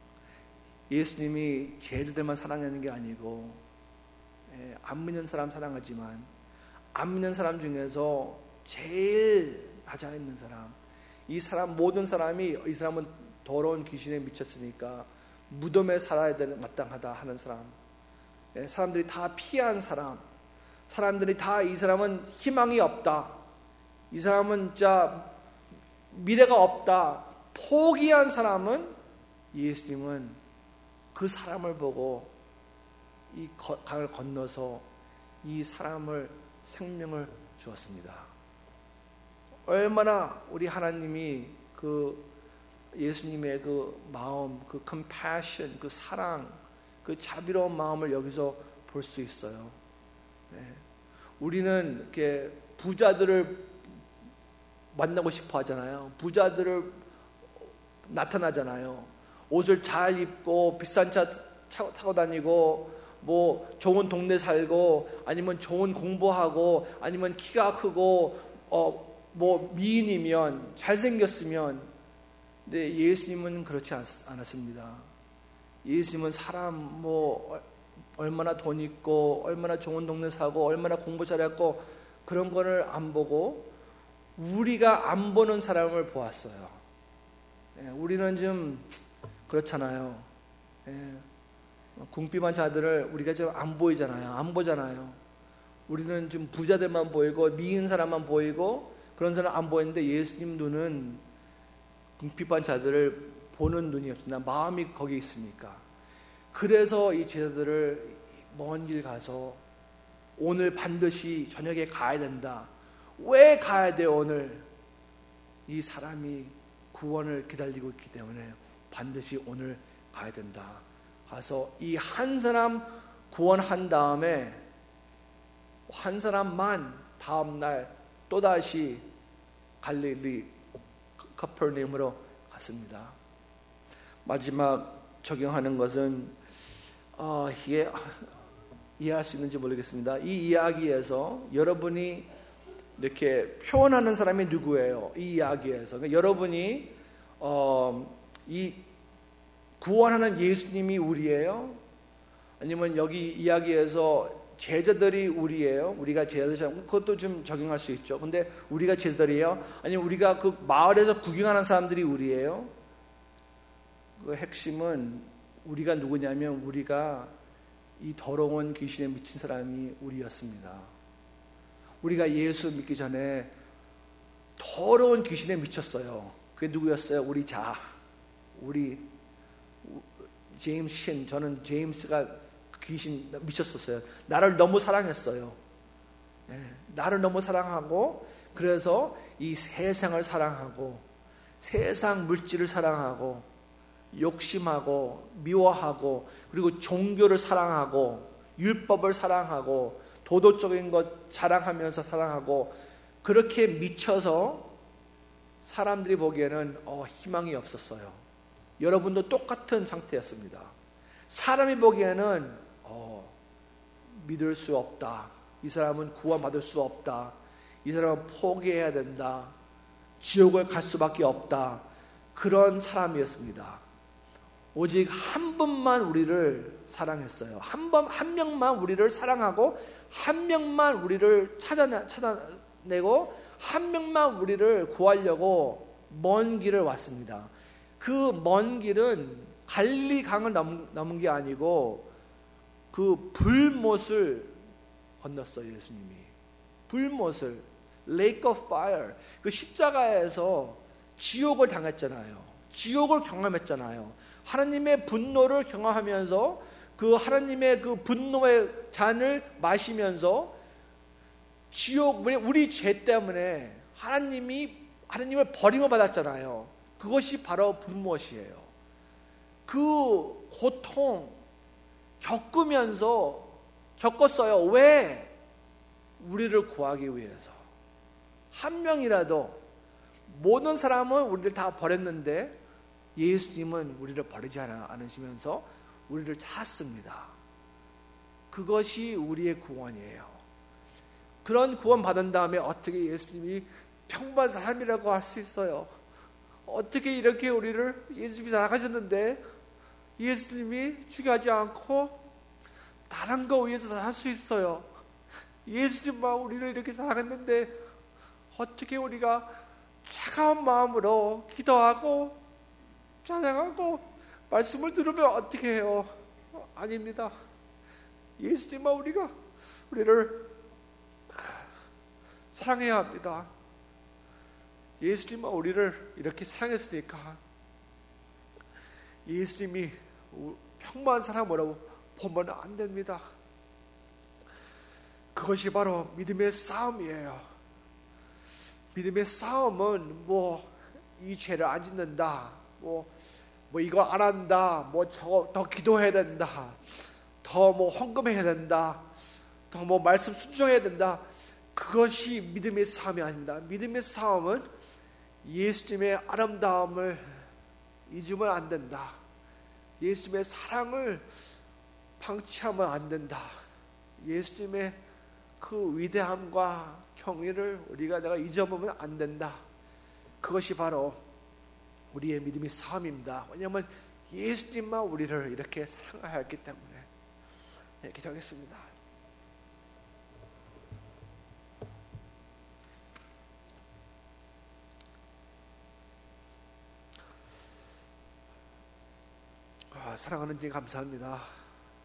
예수님이 제자들만 사랑하는 게 아니고 안 믿는 사람 사랑하지만 안 믿는 사람 중에서 제일 낮아 있는 사람, 이 사람 모든 사람이 이 사람은 더러운 귀신에 미쳤으니까 무덤에 살아야 되는 마땅하다 하는 사람, 사람들이 다 피한 사람, 사람들이 다 이 사람은 희망이 없다, 이 사람은 진짜 미래가 없다 포기한 사람은 예수님은 그 사람을 보고 이 강을 건너서 이 사람을 생명을 주었습니다. 얼마나 우리 하나님이 그 예수님의 그 마음, 그 compassion, 그 사랑, 그 자비로운 마음을 여기서 볼 수 있어요. 우리는 이렇게 부자들을 만나고 싶어 하잖아요. 부자들을 나타나잖아요. 옷을 잘 입고 비싼 차 타고 다니고 좋은 동네 살고 아니면 좋은 공부하고 아니면 키가 크고 미인이면 잘생겼으면. 근데 예수님은 그렇지 않았습니다. 예수님은 사람 얼마나 돈 있고 얼마나 좋은 동네 사고 얼마나 공부 잘했고 그런 거를 안 보고 우리가 안 보는 사람을 보았어요. 우리는 좀 그렇잖아요. 궁핍한 자들을 우리가 좀 안 보이잖아요. 안 보잖아요. 우리는 좀 부자들만 보이고 미인 사람만 보이고 그런 사람 안 보이는데 예수님 눈은 궁핍한 자들을 보는 눈이 없습니다. 마음이 거기 있으니까. 그래서 이 제자들을 먼 길 가서 오늘 반드시 저녁에 가야 된다. 왜 가야 돼요? 오늘 이 사람이 구원을 기다리고 있기 때문에 반드시 오늘 가야 된다. 가서 이 한 사람 구원한 다음에 한 사람만 다음날 또다시 갈릴리 카퍼나움으로 갔습니다. 마지막 적용하는 것은 이게 이해할 수 있는지 모르겠습니다. 이 이야기에서 여러분이 이렇게 표현하는 사람이 누구예요? 이 이야기에서 그러니까 여러분이 이 구원하는 예수님이 우리예요? 아니면 여기 이야기에서 제자들이 우리예요? 우리가 제자들, 그것도 좀 적용할 수 있죠. 근데 우리가 제자들이에요? 아니면 우리가 그 마을에서 구경하는 사람들이 우리예요? 그 핵심은 우리가 누구냐면 우리가 이 더러운 귀신에 미친 사람이 우리였습니다. 우리가 예수 믿기 전에 더러운 귀신에 미쳤어요. 그게 누구였어요? 우리 제임스 신, 저는 제임스가 귀신 미쳤었어요. 나를 너무 사랑했어요. 나를 너무 사랑하고 그래서 이 세상을 사랑하고 세상 물질을 사랑하고 욕심하고 미워하고 그리고 종교를 사랑하고 율법을 사랑하고 도덕적인 것 자랑하면서 사랑하고 그렇게 미쳐서 사람들이 보기에는 희망이 없었어요. 여러분도 똑같은 상태였습니다. 사람이 보기에는 믿을 수 없다. 이 사람은 구원받을 수 없다. 이 사람은 포기해야 된다. 지옥을 갈 수밖에 없다. 그런 사람이었습니다. 오직 한 분만 우리를 사랑했어요. 한 명만 우리를 사랑하고 한 명만 우리를 찾아내고 한 명만 우리를 구하려고 먼 길을 왔습니다. 그 먼 길은 갈릴리 강을 넘은 게 아니고 그 불못을 건넜어요. 예수님이 불못을 Lake of Fire, 그 십자가에서 지옥을 당했잖아요. 지옥을 경험했잖아요. 하나님의 분노를 경험하면서 그 하나님의 그 분노의 잔을 마시면서 지옥, 우리 죄 때문에 하나님을 버림을 받았잖아요. 그것이 바로 불못이에요. 그 고통 겪었어요. 왜? 우리를 구하기 위해서. 한 명이라도, 모든 사람은 우리를 다 버렸는데 예수님은 우리를 버리지 않으시면서 우리를 찾습니다. 그것이 우리의 구원이에요. 그런 구원 받은 다음에 어떻게 예수님이 평범한 사람이라고 할 수 있어요? 어떻게 이렇게 우리를 예수님이 사랑하셨는데 예수님이 죽여하지 않고 다른 거 위해서 살 수 있어요? 예수님만 우리를 이렇게 사랑했는데 어떻게 우리가 차가운 마음으로 기도하고 찬양하고 말씀을 들으면 어떻게 해요? 아닙니다. 예수님만 우리를 사랑해야 합니다. 예수님만 우리를 이렇게 사랑했으니까 예수님이 평범한 사람으로 보면 안 됩니다. 그것이 바로 믿음의 싸움이에요. 믿음의 싸움은 이 죄를 안 짓는다, 이거 안 한다, 저거 더 기도해야 된다, 더 헌금해야 된다, 더 말씀 순종해야 된다. 그것이 믿음의 싸움이 아닙니다. 믿음의 싸움은 예수님의 아름다움을 잊으면 안 된다. 예수님의 사랑을 방치하면 안 된다. 예수님의 그 위대함과 경의를 내가 잊어보면 안 된다. 그것이 바로 우리의 믿음의 싸움입니다. 왜냐하면 예수님만 우리를 이렇게 사랑하였기 때문에. 기도하겠습니다. 사랑하는 주님 감사합니다.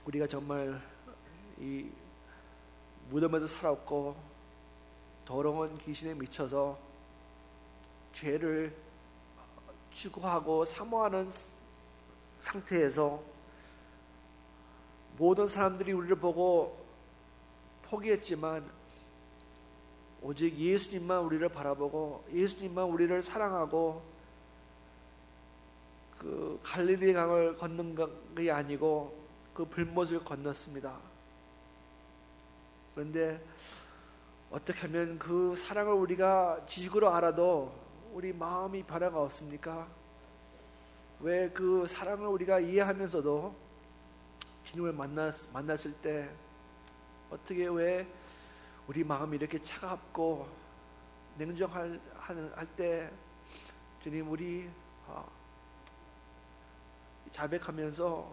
우리가 정말 이 무덤에서 살았고 더러운 귀신에 미쳐서 죄를 추구하고 사모하는 상태에서 모든 사람들이 우리를 보고 포기했지만 오직 예수님만 우리를 바라보고 예수님만 우리를 사랑하고 그 갈릴리 강을 건넌 것이 아니고 그 불못을 건넜습니다. 그런데 어떻게 하면 그 사랑을 우리가 지식으로 알아도 우리 마음이 변화가 없습니까? 왜 그 사랑을 우리가 이해하면서도 주님을 만났을 때 어떻게 왜 우리 마음이 이렇게 차갑고 냉정할 때 주님 우리 자백하면서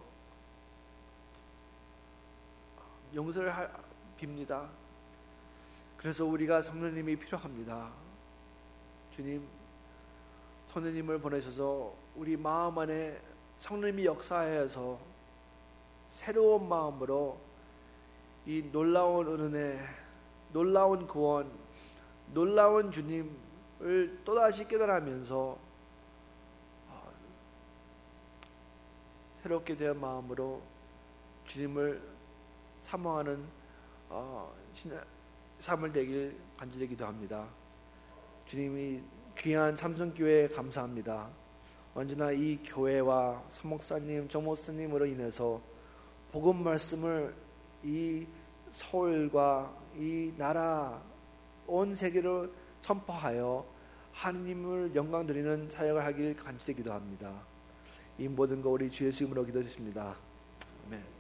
용서를 빕니다. 그래서 우리가 성령님이 필요합니다. 주님 성령님을 보내셔서 우리 마음 안에 성령님이 역사하여서 새로운 마음으로 이 놀라운 은혜, 놀라운 구원, 놀라운 주님을 또다시 깨달으면서 새롭게 된 마음으로 주님을 사모하는 삶을 되길 간절히 기도합니다. 주님이 귀한 삼성교회 감사합니다. 언제나 이 교회와 서목사님, 정목사님으로 인해서 복음 말씀을 이 서울과 이 나라 온 세계를 선포하여 하나님을 영광 드리는 사역을 하길 간절히 기도합니다. 이 모든 거 우리 주 예수 이름으로 기도드립니다. 아멘.